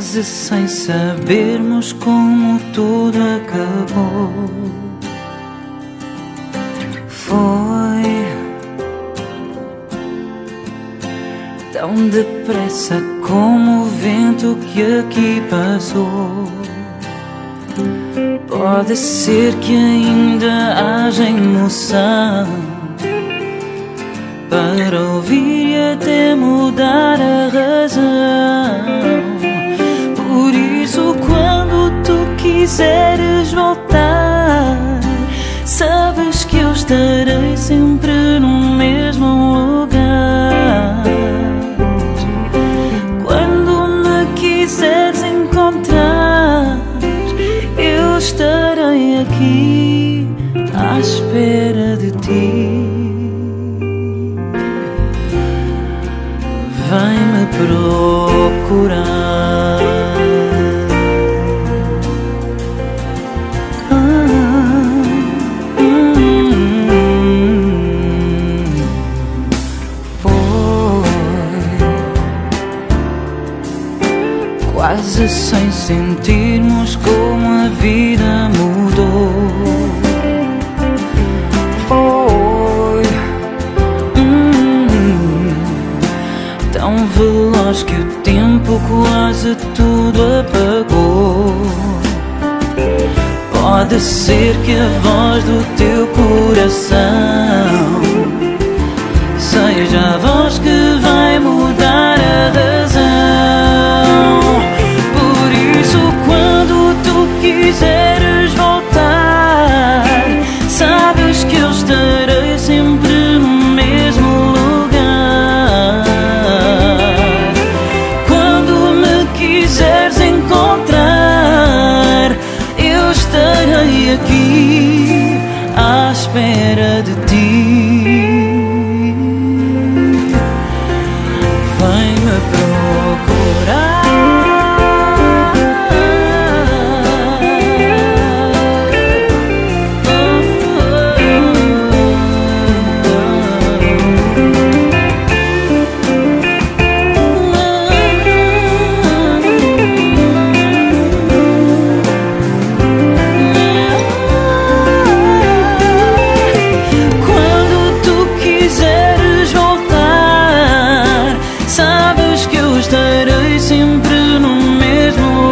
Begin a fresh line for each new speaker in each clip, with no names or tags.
quase sem sabermos como tudo acabou. Foi tão depressa como o vento que aqui passou. Pode ser que ainda haja emoção para ouvir e até mudar a razão. Por isso, quando tu quiseres voltar, sabes que eu estarei sempre no mesmo lugar. Quando me quiseres encontrar, eu estarei aqui à espera de ti. Vem-me procurar. Quase sem sentirmos como a vida mudou. Foi tão veloz que o tempo quase tudo apagou. Pode ser que a voz do teu coração seja a voz que vai mudar a razão. Por isso, quando tu quiseres voltar, sabes que eu estarei sempre no mesmo lugar. Quando me quiseres encontrar, eu estarei aqui à espera de ti. Vem-me procurar. Estarei sempre no mesmo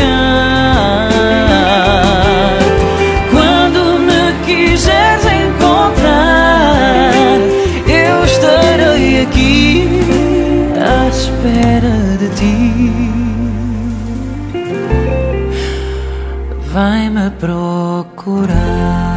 lugar. Quando me quiseres encontrar, eu estarei aqui à espera de ti. Vai-me procurar.